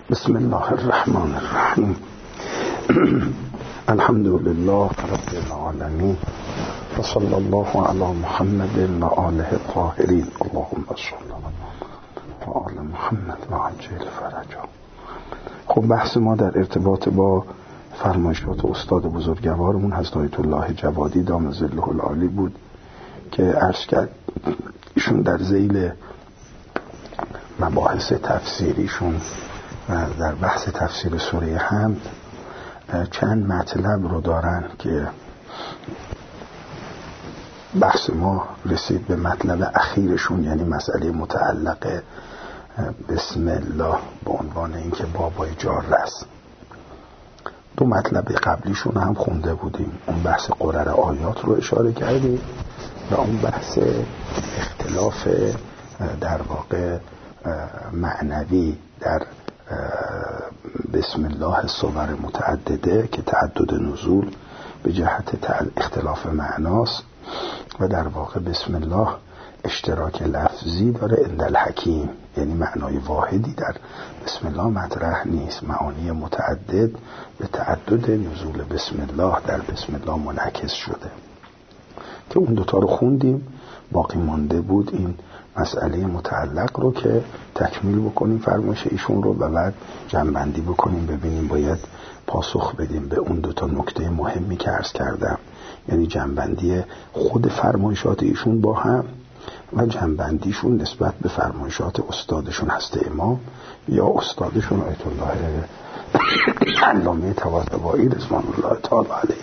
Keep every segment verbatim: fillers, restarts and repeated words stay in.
بسم الله الرحمن الرحیم. الحمد لله رب العالمین و صلی الله علی محمد و آله الطاهرین. اللهم صل و آل محمد و عجل فرجا. خب بحث ما در ارتباط با فرمایشات استاد بزرگوارمون حضرت آیت الله جوادی دام ظله العالی بود که عرض کرد ایشون در ذیل مباحث تفسیریشون و در بحث تفسیر سوره حمد چند مطلب رو دارن که بحث ما رسید به مطلب اخیرشون، یعنی مسئله متعلق بسم الله به عنوان اینکه بابای جاره است. دو مطلب قبلیشون هم خونده بودیم، اون بحث قرر آیات رو اشاره کردیم و اون بحث اختلاف در واقع معنوی در بسم الله صور متعدده که تعدد نزول به جهت اختلاف معناست و در واقع بسم الله اشتراک لفظی داره عند الحکیم، یعنی معنای واحدی در بسم الله مطرح نیست، معانی متعدد به تعدد نزول بسم الله در بسم الله منعکس شده که اون دوتا رو خوندیم. باقی مانده بود این مسئله متعلق رو که تکمیل بکنیم فرمایش ایشون رو و بعد جمع‌بندی بکنیم، ببینیم باید پاسخ بدیم به اون دوتا نکته مهمی که عرض کردم، یعنی جمع‌بندی خود فرمایشات ایشون با هم و جمع‌بندیشون نسبت به فرمایشات استادشون هست امام یا استادشون آیت الله علامه طباطبایی رضوان الله تعالی علیه.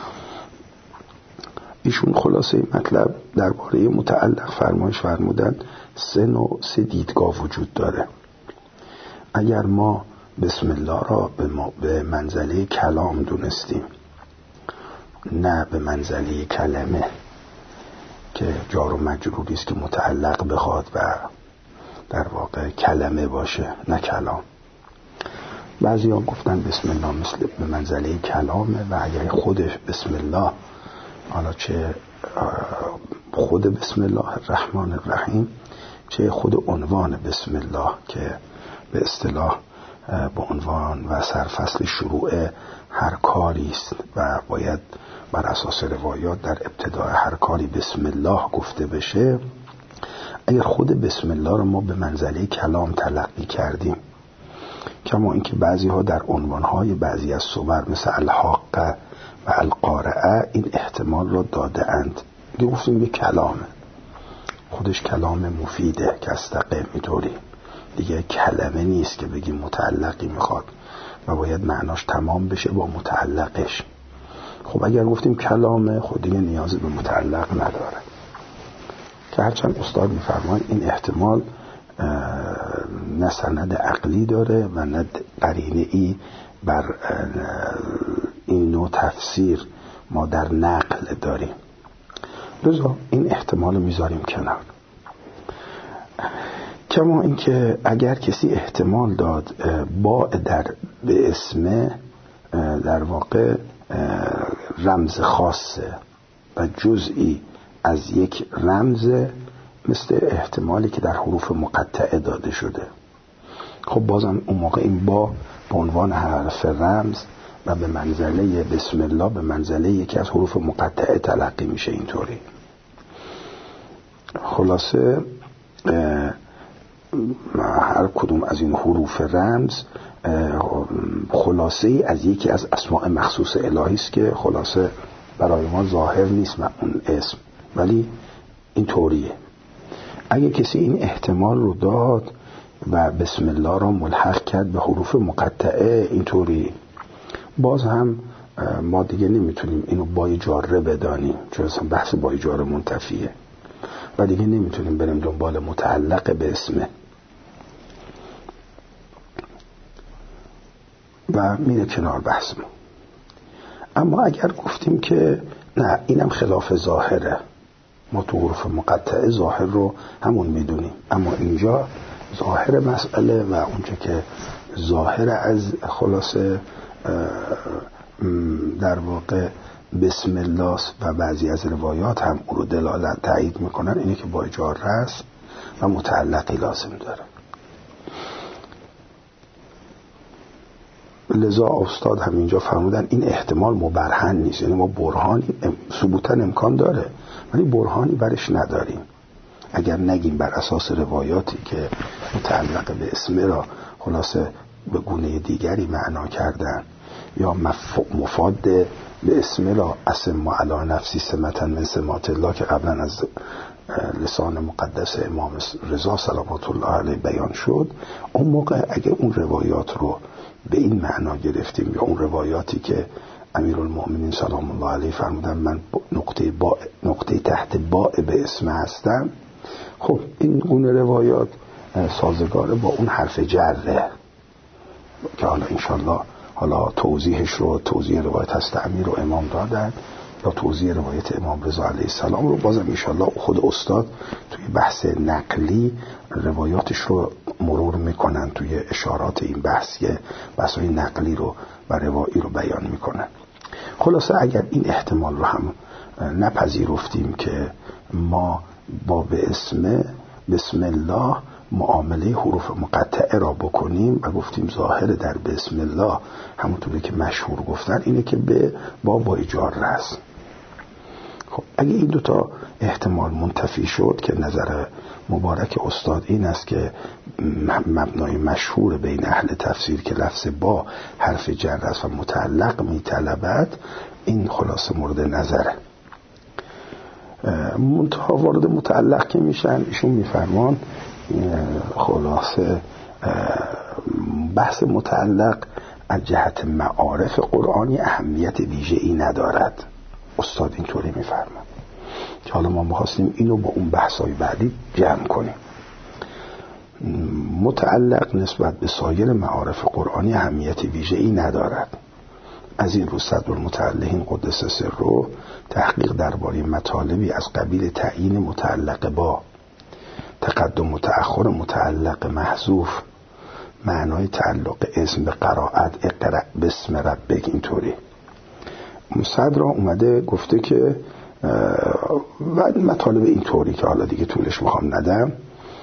ایشون خلاصه مطلب درباره متعلق فرمایش فرمودن سه نوع سه دیدگاه وجود داره. اگر ما بسم الله را به, ما به منزله کلام دونستیم، نه به منزله کلمه که جار و مجروری است که متعلق بخواد و در واقع کلمه باشه نه کلام. بعضی ها گفتن بسم الله مثل به منزله کلامه و اگر خودش بسم الله، حالا چه خود بسم الله الرحمن الرحیم چه خود عنوان بسم الله که به اصطلاح به عنوان و سرفصل شروع هر کاری است و باید بر اساس روایات در ابتدای هر کاری بسم الله گفته بشه، اگر خود بسم الله رو ما به منزله کلام تلقی کردیم، کما اینکه بعضی ها در عنوانهای بعضی از صور مثل الحاقه و القارعه این احتمال را داده اند، دیگه گفتیم به کلامه، خودش کلام مفیده که استقیم میطوری دیگه کلمه نیست که بگیم متعلقی میخواد و باید معناش تمام بشه با متعلقش. خب اگر گفتیم کلامه خود دیگه نیازی به متعلق نداره، که هرچند استاد میفرمان این احتمال نه سند عقلی داره و نه قرینه ای بر این نوع تفسیر ما در نقل داریم، لذا این احتمال رو میذاریم کنار. کما اینکه اگر کسی احتمال داد با در به اسم در واقع رمز خاصه و جزئی از یک رمز، مثل احتمالی که در حروف مقطعه داده شده، خب بازم اون موقع این با به عنوان حرف رمز و به منزله بسم الله به منزله یکی از حروف مقطعه تلقی میشه. اینطوری خلاصه هر کدوم از این حروف رمز خلاصه ای از یکی از اسماء مخصوص الهی است که خلاصه برای ما ظاهر نیست اون اسم، ولی این طوریه. اگه کسی این احتمال رو داد و بسم الله را ملحق کرد به حروف مقطعه اینطوری، باز هم ما دیگه نمیتونیم اینو بای جاره بدانیم، چون اصلا بحث بای جاره منتفیه و دیگه نمیتونیم بریم دنبال متعلق به اسمه و میره کنار بحث ما. اما اگر گفتیم که نه اینم خلاف ظاهره، ما تو حروف مقطعه ظاهر رو همون میدونیم، اما اینجا ظاهر مسئله و اونجا که ظاهر از خلاصه در واقع بسم الله و بعضی از روایات هم او رو دلالت تایید میکنن، اینه که با جاره است و متعلقی لازم داره. لذا استاد همینجا فرمودن این احتمال مبرهن نیست، یعنی ما برهانی ثبوتا امکان داره ولی برهانی برش نداریم. اگر نگیم بر اساس روایاتی که متعلق به اسم را خلاصه به گونه دیگری معنا کردن یا مفاد به اسم را اسم علی نفسی سمتا من سمات الله که قبلا از لسان مقدس امام رضا صلوات الله علیه بیان شد، اون موقع اگه اون روایات رو به این معنا گرفتیم یا اون روایاتی که امیرالمؤمنین سلام الله علیه فرمودن من نقطه با نقطه تحت باء به اسم هستم، خب این گونه روایات سازگاره با اون حرف جره که حالا انشالله حالا توضیحش رو توضیح روایت هست امیر و امام دادن یا توضیح روایت امام رضا علیه السلام رو بازم انشالله خود استاد توی بحث نقلی روایاتش رو مرور میکنن، توی اشارات این بحث که بحثای نقلی رو و روایی رو بیان میکنن. خلاصه اگر این احتمال رو هم نپذیرفتیم که ما با به اسم بسم الله معامله حروف مقطعه را بکنیم و گفتیم ظاهر در بسم الله همونطوری که مشهور گفتن اینه که به با با ایجار رسم. خب اگه این دوتا احتمال منتفی شد که نظر مبارک استاد این است که مبنای مشهور بین اهل تفسیر که لفظ با حرف جر است و متعلق میطلبد، این خلاصه مورد نظره. منتها وارد متعلق که میشن ایشون میفرمان خلاصه بحث متعلق از جهت معارف قرآنی اهمیت ویژه‌ای ندارد. استاد اینطوری میفرمان که حالا ما می‌خواستیم اینو با اون بحث‌های بعدی جمع کنیم. متعلق نسبت به سایر معارف قرآنی اهمیت ویژه‌ای ندارد. از این رو صدرالمتعلقین قدس سره تحقیق درباره مطالبی از قبیل تعیین متعلق با، تقدم متأخر متعلق محذوف، معنای تعلق اسم به قرائت اقرأ بسم ربک، اینطوری صدر اومده گفته که و مطالب اینطوری که حالا دیگه طولش میخوام ندم،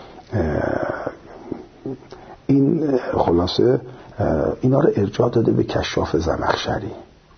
این خلاصه اینا رو ارجاع داده به کشاف زمخشری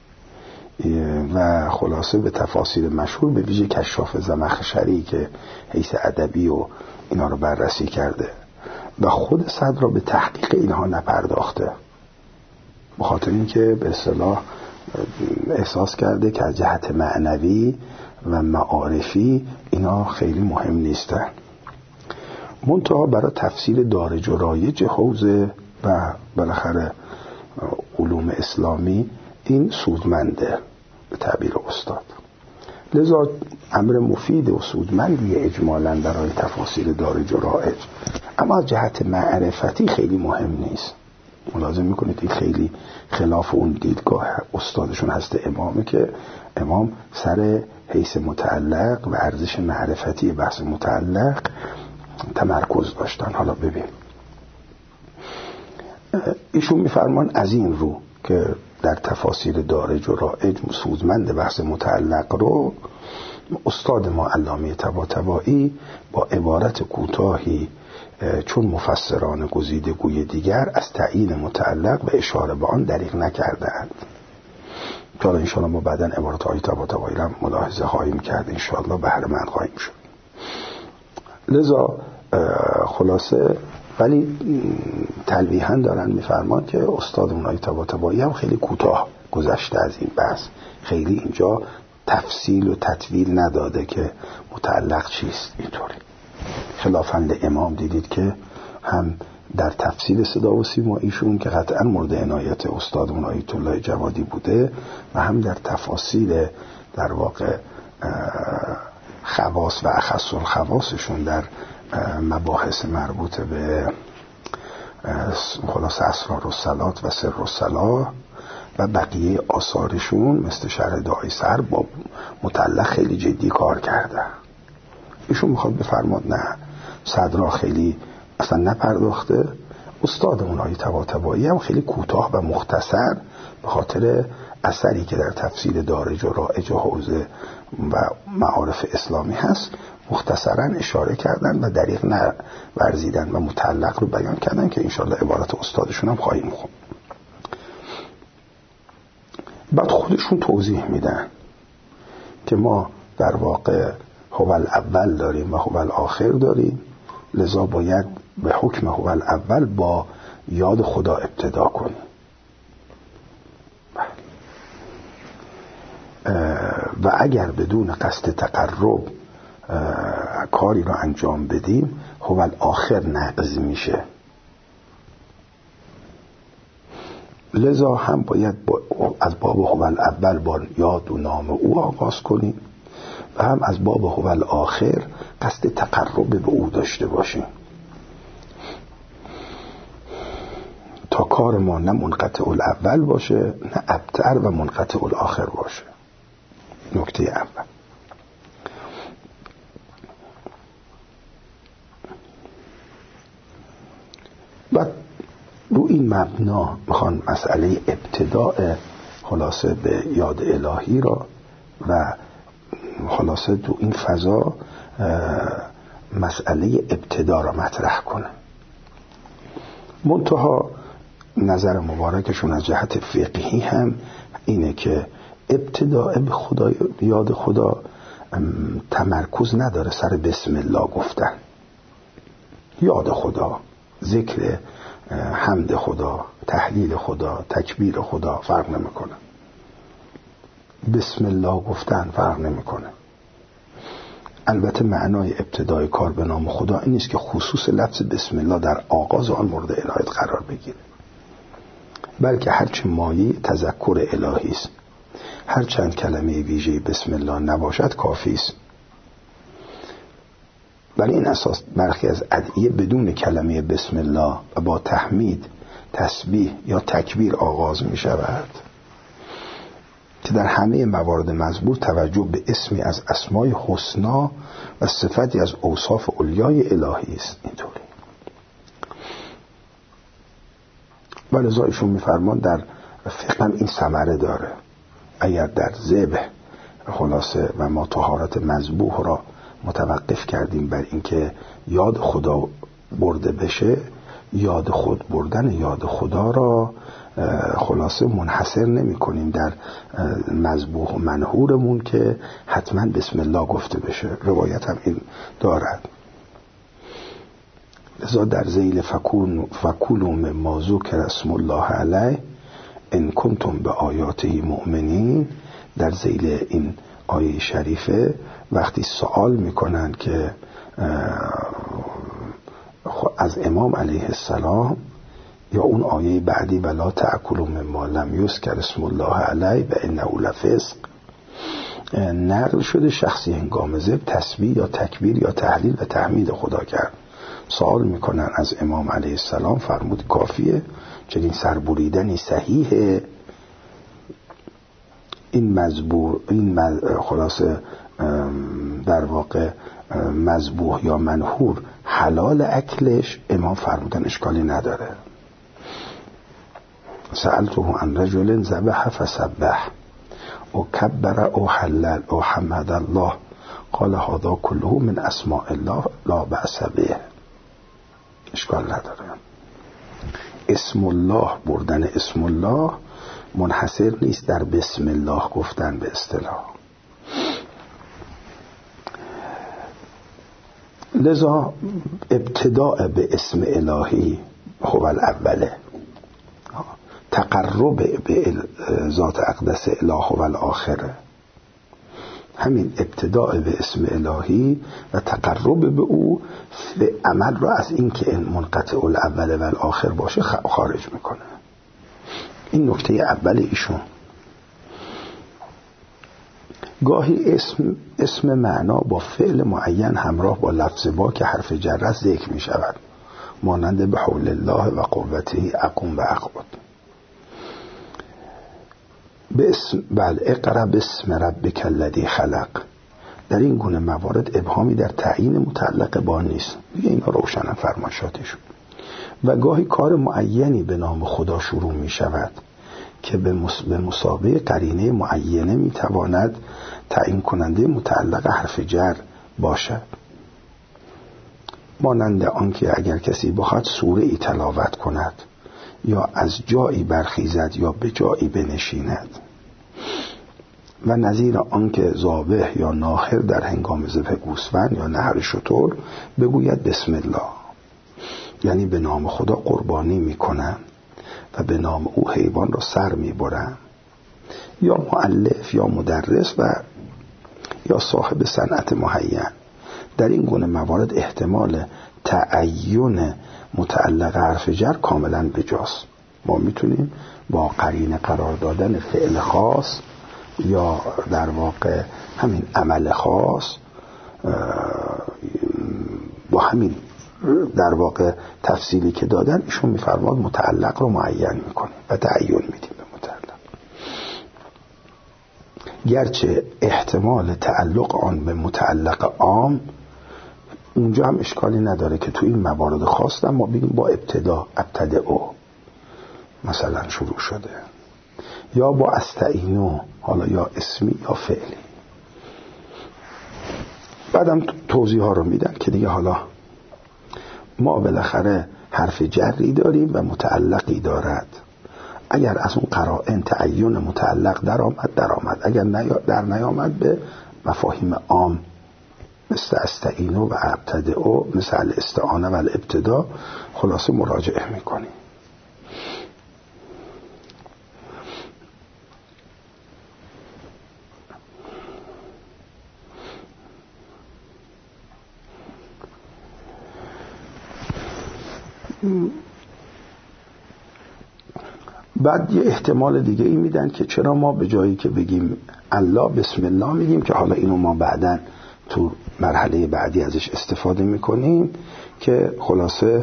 و خلاصه به تفاسیر مشهور به ویژه کشاف زمخشری که حیث ادبی و اینا رو بررسی کرده و خود صدر به تحقیق اینها نپرداخته، به خاطر اینکه به اصطلاح احساس کرده که از جهت معنوی و معارفی اینا خیلی مهم نیستن. منتها برای تفسیر دارج و رایج حوزه و بالاخره علوم اسلامی این سودمنده به تعبیر استاد. لذا امر مفید و سودمندی اجمالاً برای تفاسیر دارج و رایج، اما از جهت معرفتی خیلی مهم نیست. ملاحظه میکنید این خیلی خلاف اون دیدگاه استادشون هست امامه که امام سر حیث متعلق و ارزش معرفتی بحث متعلق تمرکز داشتن. حالا ببین ایشون میفرمان از این رو که در تفاسیر دارج و رایج سودمند بحث متعلق رو استاد ما علامه طباطبایی با عبارت کوتاهی چون مفسران گزیده گوی دیگر از تعیین متعلق و اشاره به آن دریغ نکردند. حالا انشاءالله ما بعداً عبارت های طباطبایی را ملاحظه خواهیم کرد، انشاءالله بهره مند خواهیم شد. لذا خلاصه ولی تلویحاً دارن میفرمان که استاد اونای طباطبایی هم خیلی کوتاه گذشته از این بحث، خیلی اینجا تفصیل و تطویل نداده که متعلق چیست. اینطوری خلافاً امام دیدید که هم در تفصیل صدا و سیما ایشون که قطعاً مورد عنایت استادمون آیت الله جوادی بوده و هم در تفاصیل در واقع خواص و اخص الخواصشون در مباحث مربوط به خلاص اسرار الصلات و سر الصلاه و بقیه آثارشون مثل شرح دعای سر با متعلق خیلی جدی کار کرده. ایشون میخواد بفرماد نه صدرا خیلی اصلا نپرداخته، استاد اونایی طباطبایی هم خیلی کوتاه و مختصر به خاطر اثری که در تفسیر دارج و رایج و حوزه و معارف اسلامی هست مختصرا اشاره کردن و دریغ نورزیدن و متعلق رو بیان کردن که انشاءالله عبارت استادشون هم خواهیم خوند. بعد خودشون توضیح میدن که ما در واقع هو الاول داریم و هو الاخر داریم، لذا باید به حکم هو الاول با یاد خدا ابتدا کنیم. و اگر بدون قصد تقرب کاری رو انجام بدیم هو الاخر نقض میشه. لذا هم باید با از باب هو الاول با یاد و نام او آغاز کنیم و هم از باب هو الاخر قصد تقرب به او داشته باشیم تا کار ما نه منقطع الاول باشه نه ابتر و منقطع الاخر باشه. نکته اول. و رو این مبنا میخوان مسئله ابتداء خلاصه به یاد الهی را و خلاصه تو این فضا مسئله ابتدا را مطرح کنه. منتها نظر مبارکشون از جهت فقهی هم اینه که ابتداء به خدا، یاد خدا تمرکز نداره سر بسم الله گفتن. یاد خدا، ذکر حمد خدا، تحلیل خدا، تکبیر خدا فرق نمیکنه. بسم الله گفتن فرق نمیکنه. البته معنای ابتدای کار به نام خدا این نیست که خصوص لفظ بسم الله در آغاز آن مورد عنایت قرار بگیره، بلکه هرچه مایه تذکر الهی است. هر چند کلمه ویژه بسم الله نباشد کافی است. برای این اساس برخی از ادعیه بدون کلمه بسم الله و با تحمید، تسبیح یا تکبیر آغاز می شود که در همه موارد مذکور توجه به اسمی از اسمای حسنا و صفتی از اوصاف علیای الهی است. اینطوری ولذا ایشون می‌فرمان در فقه هم این ثمره داره. اگر در ذبح خلاصه و ما طهارت مذبوح را متوقف کردیم بر اینکه یاد خدا برده بشه، یاد خود بردن یاد خدا را خلاصه منحصر نمی کنیم در مذبوح و منحورمون که حتما بسم الله گفته بشه. روایت هم این دارد. لذا در ذیل فکولوا مما ذکر اسم الله علیه ان کنتم به آیاته مؤمنین، در ذیل این آیه شریفه وقتی سوال میکنن که از امام علیه السلام یا اون آیه بعدی ولا تأکلوا مما لم یذکر اسم الله علیه و انه لفسق، نقل شده شخصی هنگام ذبح تسبیح یا تکبیر یا تحلیل و تحمید خدا کرد. سوال میکنن از امام علیه السلام، فرمود کافیه؟ چنین سربریدنی صحیحه؟ این مذبوح، این خلاصه در واقع مذبوح یا منحور حلال اکلش؟ امام فرمودن اشکالی نداره. سألته عن رجل ذبح فسبح او کبر او حلل او حمد الله قال هذا كله من اسماء الله لا بأس به. اشکال نداره. اسم الله بردن اسم الله منحصر نیست در بسم الله گفتن به اصطلاح. لذا ابتداء به اسم الهی هو الاوله، تقرب به ذات اقدس اله هو الاخره. همین ابتداء به اسم الهی و تقرب به او عمل را از این که منقطع الاول و الاخر باشه خارج میکنه. این نکته اول ایشون. گاهی اسم اسم معنا با فعل معین همراه با لفظ با که حرف جر است ذکر می شود، مانند به حول الله و قوته اقوم و اقعد. به اسم بل اقرأ باسم ربک الذی خلق. در این گونه موارد ابهامی در تعیین متعلق با نیست. دیگه اینا روشن فرمایشاتشون. و گاهی کار معینی به نام خدا شروع می شود که به مسابقه قرینه معینه می تواند تعیین کننده متعلق حرف جر باشد، مانند آنکه اگر کسی بخواد سوره ای تلاوت کند یا از جایی برخیزد یا به جایی بنشیند. و نظیر آنکه ذابح یا ناحر در هنگام ذبح گوسفند یا نحر شتر بگوید بسم الله، یعنی به نام خدا قربانی میکنم و به نام او حیوان را سر میبرم. یا مؤلف یا مدرس و یا صاحب صنعت معین. در این گونه موارد احتمال تعین متعلق حرف جر کاملا بجاست. ما میتونیم با قرینه قرار دادن فعل خاص یا در واقع همین عمل خاص با همین در واقع تفصیلی که دادن ایشون میفرماد متعلق رو معین میکنیم و تعین میدیم به متعلق، گرچه احتمال تعلق آن به متعلق عام اونجا هم اشکالی نداره که تو این موارد خاص ما بگیم با ابتدا ابتدعو مثلا شروع شده، یا با استعینو، حالا یا اسمی یا فعلی. بعدم توضیح ها رو میدن که دیگه حالا ما بالاخره حرف جری داریم و متعلقی دارد. اگر از اون قرائن تعین متعلق در آمد در آمد، اگر در نیامد به مفاهیم عام مثل استعینو و ابتدعو، مثل استعانه و الابتدا خلاصه مراجعه میکنیم. بعد یه احتمال دیگه ای میدن که چرا ما به جایی که بگیم الله بسم الله میگیم، که حالا اینو ما بعداً تو مرحله بعدی ازش استفاده میکنیم که خلاصه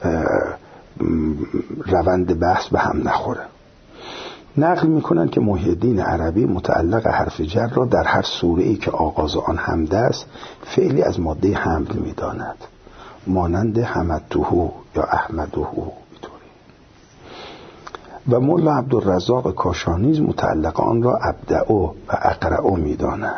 روند بحث به هم نخوره. نقل میکنن که محی الدین عربی متعلق حرف جر را در هر سوره‌ای که آغاز آن حمد است فعلی از ماده حمد میداند، مانند حمدتهو یا احمدهو. و مولا عبدالرزاق کاشانیز متعلق آن را ابدعو و اقرعو میداند.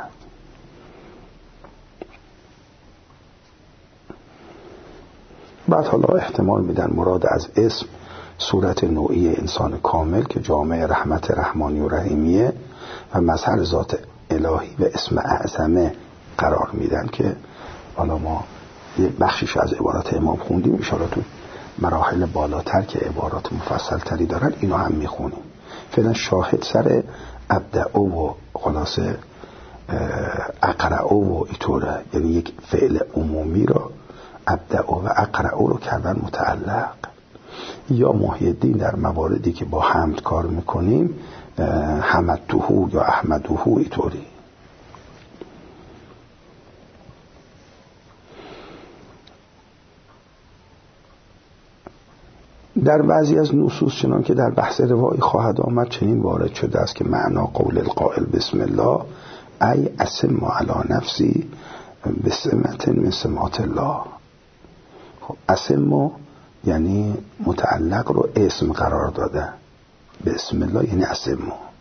بعد حالا احتمال میدن مراد از اسم صورت نوعی انسان کامل که جامع رحمت رحمانی و رحیمیه و مظهر ذات الهی و اسم اعظمه قرار میدن، که حالا ما یه بخشیش از عبارات امام خوندیم، اشاره تو مراحل بالاتر که عبارات مفصل تری دارن اینو هم میخونیم. فعلا شاهد سر ابدعو و خلاصه اقرعو و ایطوره، یعنی یک فعل عمومی را ابدعو و اقرعو رو کردن متعلق. یا محی الدین در مواردی که با حمد کار میکنیم حمدتهو یا احمدهو ایطوری. در بعضی از نصوص چنان که در بحث روایی خواهد آمد چنین وارد شده است که معنا قول القائل بسم الله ای اسم علی نفسی بسمت من سمات الله. خب اسم یعنی متعلق رو اسم قرار داده، بسم الله یعنی اسم،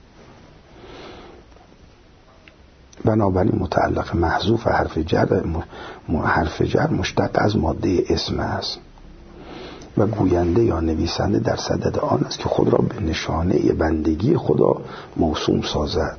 بنابراین متعلق محذوف حرف جر حرف جر مشتق از ماده اسم است و گوینده یا نویسنده در صدد آن است که خود را به نشانه بندگی خدا موسوم سازد.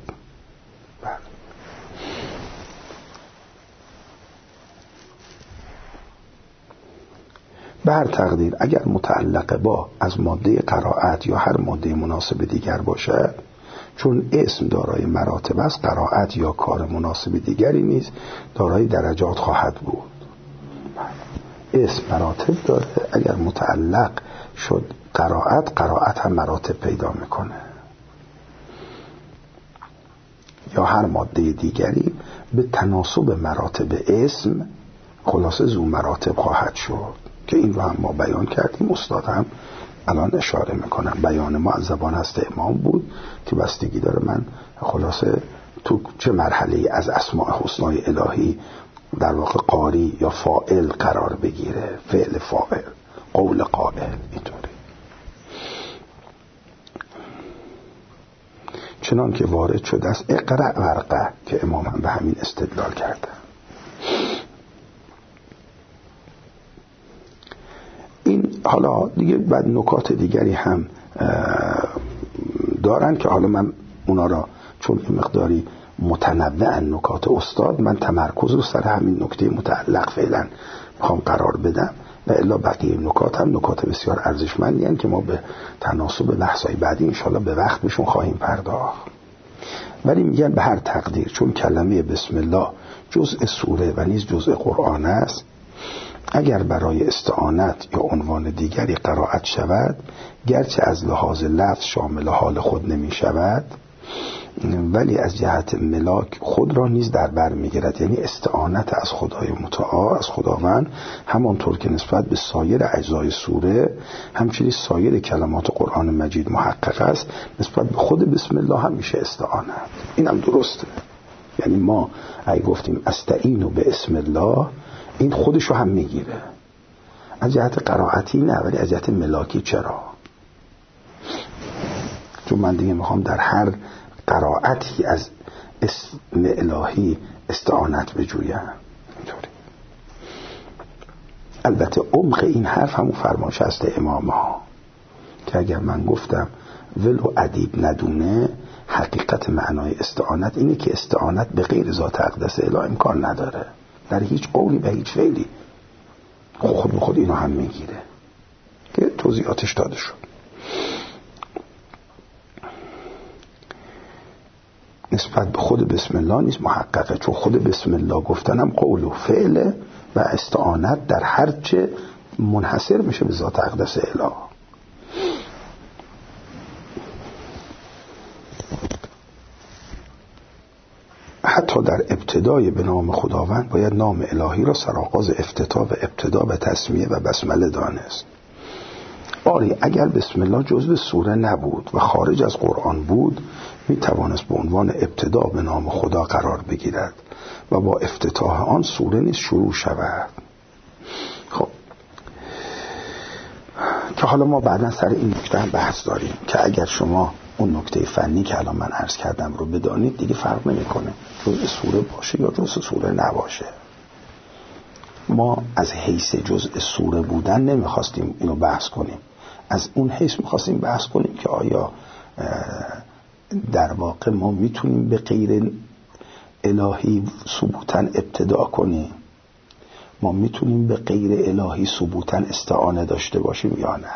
به هر تقدیر اگر متعلق با از ماده قرائت یا هر ماده مناسب دیگر باشد، چون اسم دارای مراتب است، قرائت یا کار مناسب دیگری نیز دارای درجات خواهد بود. اسم مراتب داره، اگر متعلق شد قرائت، قرائت هم مراتب پیدا میکنه، یا هر ماده دیگری به تناسب مراتب اسم خلاصه زو مراتب خواهد شد، که این رو هم ما بیان کردیم. استاد هم الان اشاره میکنم بیان ما از زبان هست امام بود که بستگی داره من خلاصه تو چه مرحله از اسماء حسنای الهی در واقع قاری یا فاعل قرار بگیره، فعل فاعل، قول قائل، اینطوری. چنان که وارد شده است اقرأ ورقه که امام هم به همین استدلال کرده. این حالا دیگه بعد نکات دیگری هم دارن که حالا من اونا را چون این مقداری متنوع نکات استاد، من تمرکز رو سر همین نکته متعلق فعلا میخوام قرار بدم و الا بقیه نکات هم نکات بسیار ارزشمندی هستند که ما به تناسب بحث‌های بعدی انشالله به وقت بهشون خواهیم پرداخت. ولی میگن به هر تقدیر چون کلمه بسم الله جزء سوره و نیز جزء قرآن است، اگر برای استعانت یا عنوان دیگری قرائت شود، گرچه از لحاظ لفظ شامل حال خود نمی شود، ولی از جهت ملاک خود را نیز در بر میگیرد. یعنی استعانت از خدای متعال، از خداوند، همانطور که نسبت به سایر اجزای سوره همچنین سایر کلمات قرآن مجید محقق است، نسبت به خود بسم الله هم میشه استعانت. اینم درسته. یعنی ما اگه گفتیم استعینوا به اسم الله، این خودشو هم میگیره. از جهت قرائتی نه، ولی از جهت ملاکی چرا؟ چون من دیگه میخوام در هر قرائتی از اسم الهی استعانت بجویم. اینطوری. البته عمق این حرف همون فرمایش است امام ها که اگر من گفتم ولو ادیب ندونه، حقیقت معنای استعانت اینه که استعانت به غیر ذات اقدس اله امکان نداره، در هیچ قولی به هیچ فعلی. خود به خود اینو هم میگیره که توضیحاتش داده شد. نسبت به خود بسم الله نیست محققه، چون خود بسم الله گفتنم قول و فعل و استعانت در هر چه منحصر میشه به ذات اقدس اله. حتی در ابتدای به نام خداوند باید نام الهی را سرآغاز افتتاح و ابتدا و تسمیه و بسمله دانست. آری اگر بسم الله جزء سوره نبود و خارج از قرآن بود، می توانست به عنوان ابتدا به نام خدا قرار بگیرد و با افتتاح آن سوره نیز شروع شود. خب که حالا ما بعدا سر این نکته هم بحث داریم که اگر شما اون نکته فنی که الان من عرض کردم رو بدانید، دیگه فرق نمیکنه جزء سوره باشه یا جزء سوره نباشه. ما از حیث جزء سوره بودن نمیخواستیم اینو بحث کنیم، از اون حیث میخواستیم بحث کنیم که آیا در واقع ما میتونیم به غیر الهی ثبوتاً ابتدا کنیم، ما میتونیم به غیر الهی ثبوتاً استعانه داشته باشیم یا نه.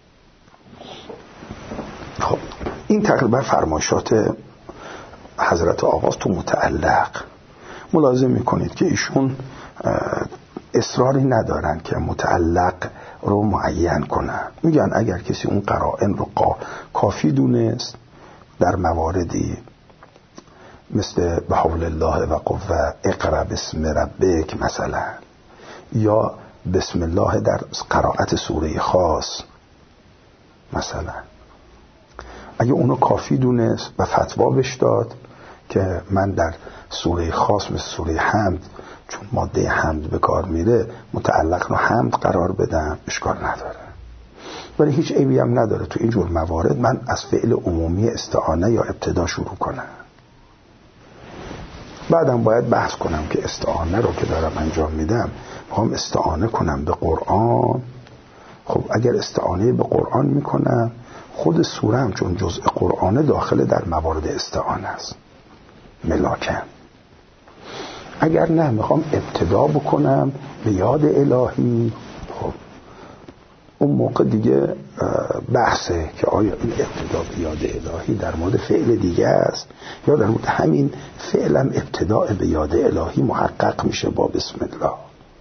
خب این تقریبا فرمایشات حضرت آقا تو متعلق. ملاحظه میکنید که ایشون اصراری ندارن که متعلق رو معین کنن. میگن اگر کسی اون قرائن رو کافی دونست در مواردی مثل بحول الله و قوه، اقرا بسم ربک مثلا، یا بسم الله در قرائت سوره خاص مثلا، اگه اونو کافی دونست و فتوا بهش داد که من در سوره خاص مثل سوره حمد، چون ماده حمد به کار میره، متعلق رو حمد قرار بدم، اشکال نداره. ولی هیچ عیبی هم نداره تو این جور موارد من از فعل عمومی استعانه یا ابتدا شروع کنم. بعدم باید بحث کنم که استعانه رو که دارم انجام میدم میخوام استعانه کنم به قرآن. خب اگر استعانه به قرآن میکنم، خود سوره هم چون جزء قرآنه داخل در موارد استعانه است، ملاکم. اگر نه میخوام ابتدا بکنم به یاد الهی، خب اون موقع دیگه بحثه که آیا این ابتدا به یاد الهی در مورد فعل دیگه است یا در مورد همین فعلم ابتدا به یاد الهی محقق میشه با بسم الله.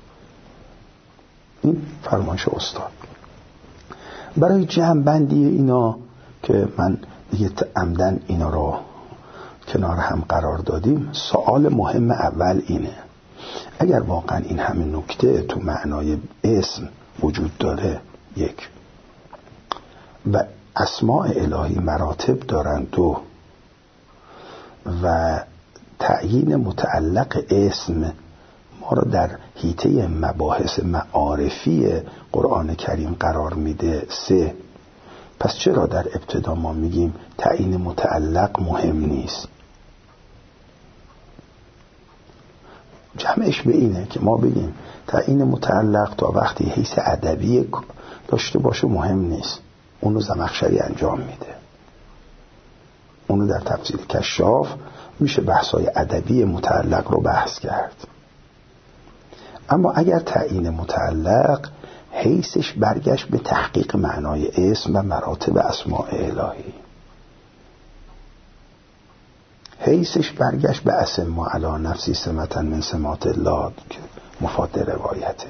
این فرمایش استاد. برای جمع بندی اینا که من دیگه عمدن اینا رو کنار هم قرار دادیم، سوال مهم اول اینه: اگر واقعا این همه نکته تو معنای اسم وجود داره، یک، و اسماء الهی مراتب دارن، دو، و تعیین متعلق اسم ما را در حیطه مباحث معارفی قرآن کریم قرار میده، سه، پس چرا در ابتدا ما میگیم تعیین متعلق مهم نیست؟ جمعش به اینه که ما بگیم تعیین متعلق تا وقتی حیث ادبی داشته باشه مهم نیست، اونو زمخشری انجام میده، اونو در تفسیر کشاف میشه بحث‌های ادبی متعلق رو بحث کرد. اما اگر تعیین متعلق حیثش برگشت به تحقیق معنای اسم و مراتب اسماء الهی، حیثش برگشت به اسم علی نفسی سمتن من سمات الله که مفاد روایته،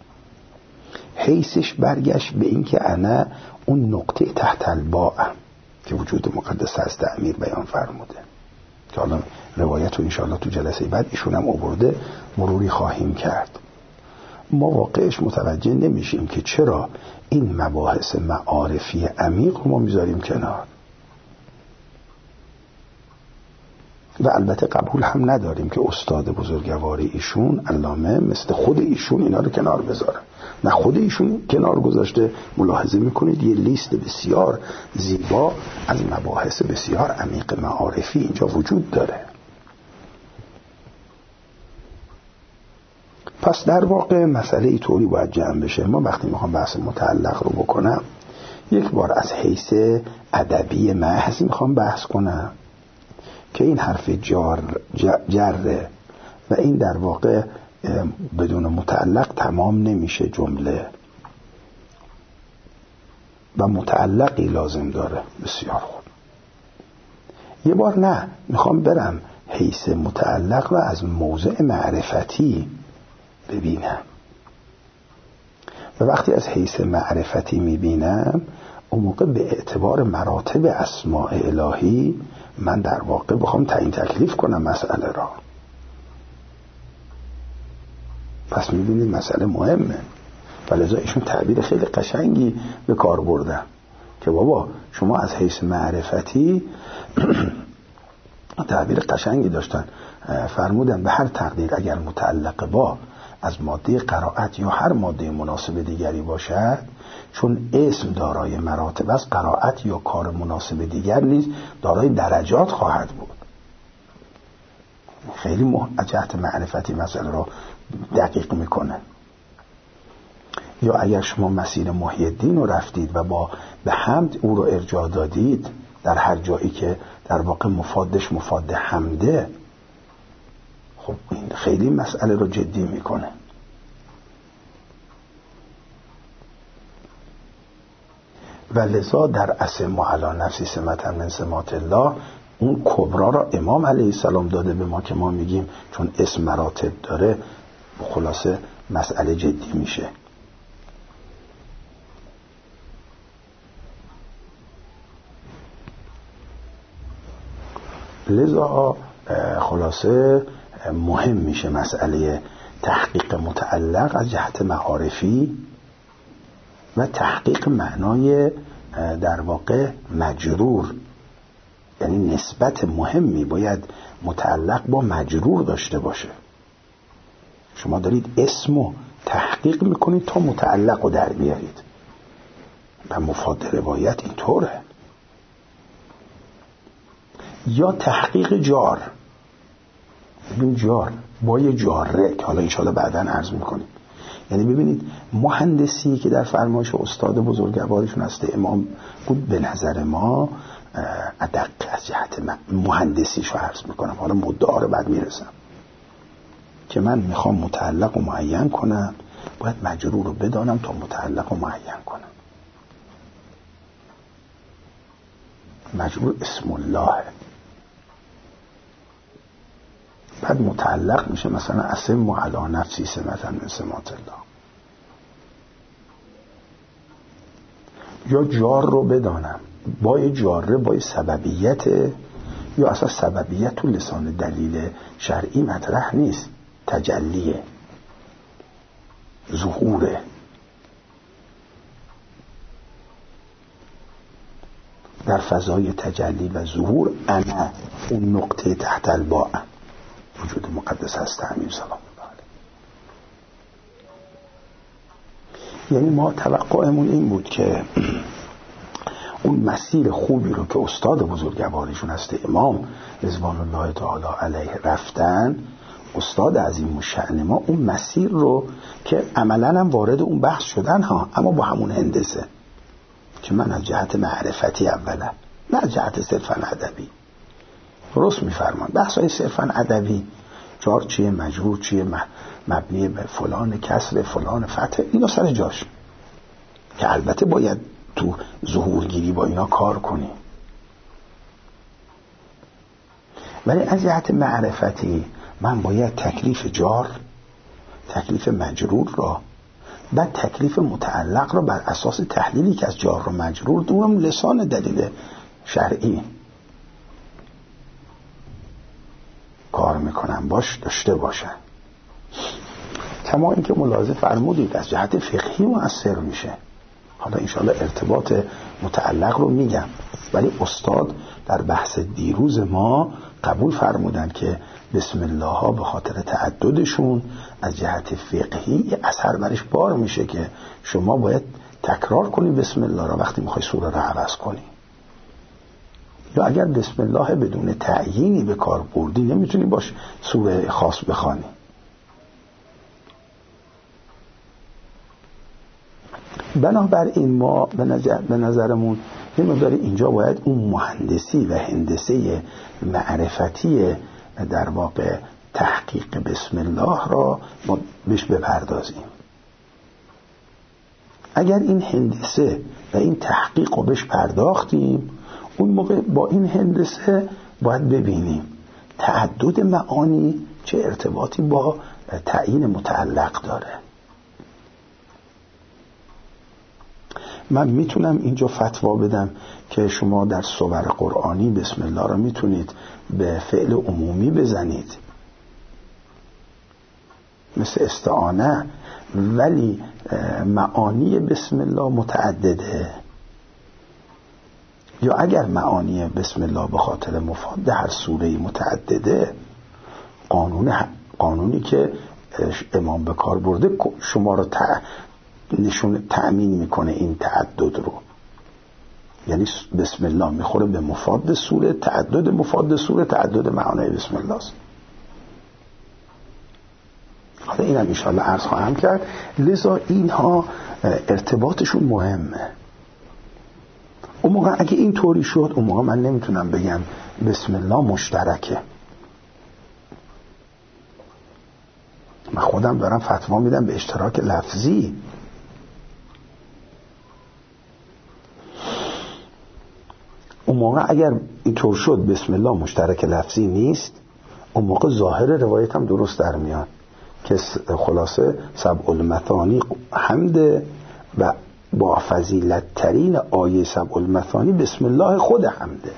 حیثش برگشت به این که انا اون نقطه تحت الباء که وجود مقدس از امیر بیان فرموده که حالا روایت رو انشاءالله تو جلسه بعد ایشون هم آورده مروری خواهیم کرد. ما واقعش متوجه نمیشیم که چرا این مباحث معارفی عمیق رو ما میذاریم کنار و البته قبول هم نداریم که استاد بزرگواری ایشون علامه مثل خود ایشون اینا رو کنار بذارن. نه، خود ایشون کنار گذاشته. ملاحظه میکنید یه لیست بسیار زیبا از مباحث بسیار عمیق معارفی اینجا وجود داره. پس در واقع مسئله ای طوری باید جمع بشه. ما وقتی میخوام بحث متعلق رو بکنم یک بار از حیث ادبی محض میخوام بحث کنم که این حرف جار جره و این در واقع بدون متعلق تمام نمیشه جمله و متعلقی لازم داره. بسیار خوب. یه بار نه، میخوام برم حیث متعلق رو از موضع معرفتی ببینم و وقتی از حیث معرفتی میبینم اون موقع به اعتبار مراتب اسماء الهی من در واقع بخوام تعیین تکلیف کنم مسئله را. پس میبینید مسئله مهمه و لذا ایشون تعبیر خیلی قشنگی به کار بردن که بابا شما از حیث معرفتی تعبیر قشنگی داشتن، فرمودن به هر تقدیر اگر متعلق با از ماده قرائت یا هر ماده مناسب دیگری باشد، چون اسم دارای مراتب است، قرائت یا کار مناسب دیگر نیز دارای درجات خواهد بود. خیلی مهم جهت معرفتی مسئله رو دقیق میکنه. یا اگر شما مسیر محی الدین رو رفتید و با به حمد او رو ارجاع دادید در هر جایی که در واقع مفادش مفاد حمده، خب این خیلی مسئله رو جدی میکنه. و لذا در اسم علی نفسی سمتن من سمات الله اون کبرا را امام علیه السلام داده به ما که ما میگیم چون اسم مراتب داره خلاصه مسئله جدی میشه. لذا خلاصه مهم میشه مسئله تحقیق متعلق از جهت معارفی و تحقیق معنای در واقع مجرور، یعنی نسبت مهمی باید متعلق با مجرور داشته باشه. شما دارید اسمو تحقیق میکنید تا متعلق رو در بیارید و مفاد روایت اینطوره. یا تحقیق جار، ببین جار با یه جاره که حالا انشاءالله بعداً عرض میکنیم. یعنی ببینید مهندسی که در فرمایش استاد بزرگوارشون هست امام بود به نظر ما ادق از جهت مهندسیش رو عرض میکنم، حالا مدعا رو بعد میرسم که من میخوام متعلق رو معین کنم باید مجرور رو بدانم تا متعلق رو معین کنم. مجرور اسم الله، بعد متعلق میشه مثلا اسم علی نفسی سمتن من سمات الله. یا جار رو بدانم با جاره با سببیت، یا اصلا سببیت تو لسان دلیل شرعی مطرح نیست، تجلیه، ظهوره. در فضای تجلی و ظهور انا اون نقطه تحت الباء وجود مقدس هست امیر سلام الله علیه. یعنی ما توقعمون این بود که اون مسیر خوبی رو که استاد بزرگوارشون هست امام رضوان الله تعالی علیه رفتن، استاد عظیم الشأن ما اون مسیر رو که عملاً هم وارد اون بحث شدن ها، اما با همون هندسه که من از جهت معرفتی اولا نه از جهت صرفاً ادبی درست میفرمان. بحث های صرفا ادبی، جار چیه، مجرور چیه، مبنی به فلان کسر فلان فتح، اینا سر جاش که البته باید تو ظهورگیری با اینا کار کنی، ولی از جهت معرفتی من باید تکلیف جار، تکلیف مجرور را، بعد تکلیف متعلق را بر اساس تحلیلی که از جار و مجرور دونم لسان دلیل شرعی کار میکنم باش داشته باشن. کما اینکه ملاحظه فرمودید از جهت فقهی مؤثر میشه. حالا انشاءالله ارتباط متعلق رو میگم، ولی استاد در بحث دیروز ما قبول فرمودن که بسم الله ها به خاطر تعددشون از جهت فقهی اثر برش بار میشه که شما باید تکرار کنی بسم الله را وقتی میخوای سوره را عوض کنی، یا اگر بسم الله بدون تعیینی به کار بردی نمیتونی باش سوره خاص بخوانی. بنابراین ما به نظر به نظرمون یه مقدار اینجا باید اون مهندسی و هندسه معرفتی در واقع تحقیق بسم الله را ما بهش بپردازیم. اگر این هندسه و این تحقیق رو بهش پرداختیم، اون موقع با این هندسه باید ببینیم تعدد معانی چه ارتباطی با تعیین متعلق داره. من میتونم اینجا فتوا بدم که شما در صور قرآنی بسم الله را میتونید به فعل عمومی بزنید مثل استعانه، ولی معانی بسم الله متعدده. یا اگر معانی بسم الله به خاطر مفاد هر سوره متعدده، قانون قانونی که امام به کار برده شما را تع... نشون تأمین میکنه این تعدد رو، یعنی بسم الله میخوره به مفاد سوره، تعدد مفاد سوره تعدد معانی بسم الله است. حالا اینم انشاءالله عرض خواهم کرد. لذا اینها ارتباطشون مهمه. اون موقع اگه این طوری شد، اون موقع من نمیتونم بگم بسم الله مشترکه. من خودم دارم فتوا میدم به اشتراک لفظی. اون موقع اگر اینطور شد بسم الله مشترک لفظی نیست، اون موقع ظاهر روایت هم درست در میاد که خلاصه سبع المثانی حمد و با فضیلت ترین آیه سبع المثانی بسم الله خود حمده.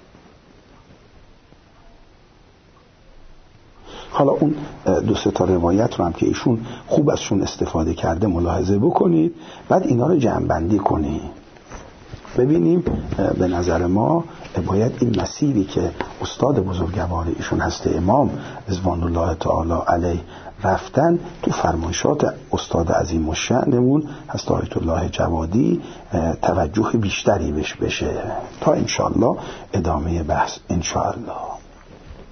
حالا اون دو سه تا روایت رو هم که ایشون خوب ازشون استفاده کرده ملاحظه بکنید، بعد اینا رو جمع بندی کنید ببینیم. به نظر ما باید این مسیری که استاد بزرگوار ایشون هست امام رضوان الله تعالی علیه رفتن تو فرمایشات استاد عظیم الشأنمون هست آیت الله جوادی توجه بیشتری بهش بشه تا انشاءالله ادامه بحث انشاءالله.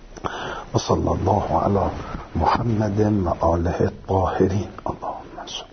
و صلی الله علی محمد و آله الطاهرین. اللهم صل